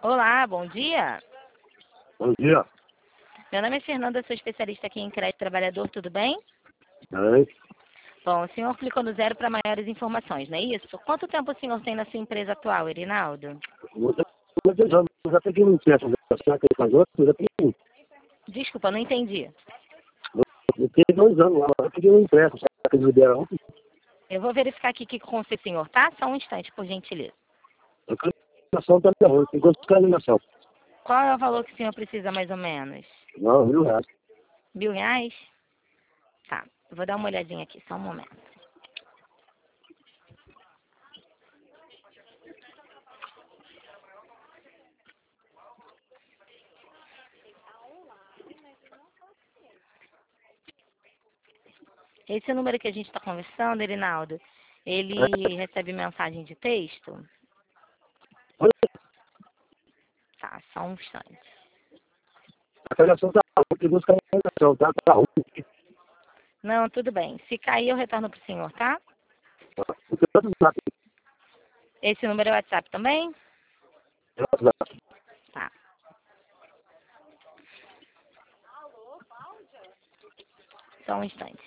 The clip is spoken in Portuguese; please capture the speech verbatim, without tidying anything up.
Olá, bom dia. Bom dia. Meu nome é Fernanda, sou especialista aqui em crédito trabalhador, tudo bem? Oi. Bom, o senhor clicou no zero para maiores informações, não é isso? Quanto tempo o senhor tem na sua empresa atual, Erinaldo? Você muitos anos, eu já peguei um teste, já que faz outro, eu já peguei um. Desculpa, não entendi. Eu tenho dois anos lá, eu peguei um empréstimo, sabe que eles liberam ontem? Eu vou verificar aqui que com o senhor, tá? Só um instante, por gentileza. A classificação tá meio ruim, tem gosto de classificação. Qual é o valor que o senhor precisa, mais ou menos? Não, mil reais. Mil reais? Tá, eu vou dar uma olhadinha aqui, só um momento. Esse número que a gente está conversando, Erinaldo, ele recebe mensagem de texto? Olha, Tá, só um instante. a classificação tá ruim, tem gosto de classificação, tá, tá ruim. Não, tudo bem. Se cair, eu retorno pro senhor, tá? Eu tenho outros dados, Esse número é o WhatsApp também? tem outros dados. Tá. Só um instante.